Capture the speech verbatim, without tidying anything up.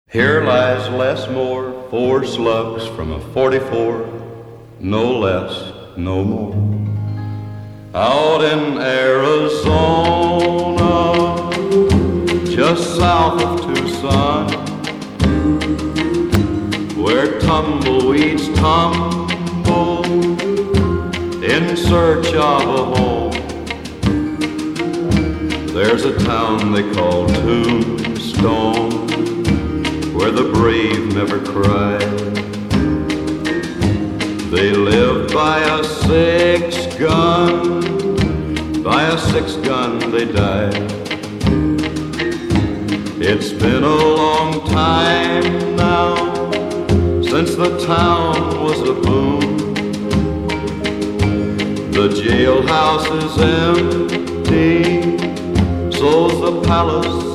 Here lies Les Moore, four slugs from a forty-four, no less, no more. Out in Arizona, just south of Tucson, where tumbleweeds tumble in search of a home. There's a town they call Tombstone, where the brave never cry. They live by a six gun, by a six gun they die. It's been a long time now since the town was a boom. The jailhouse is empty, so's the palace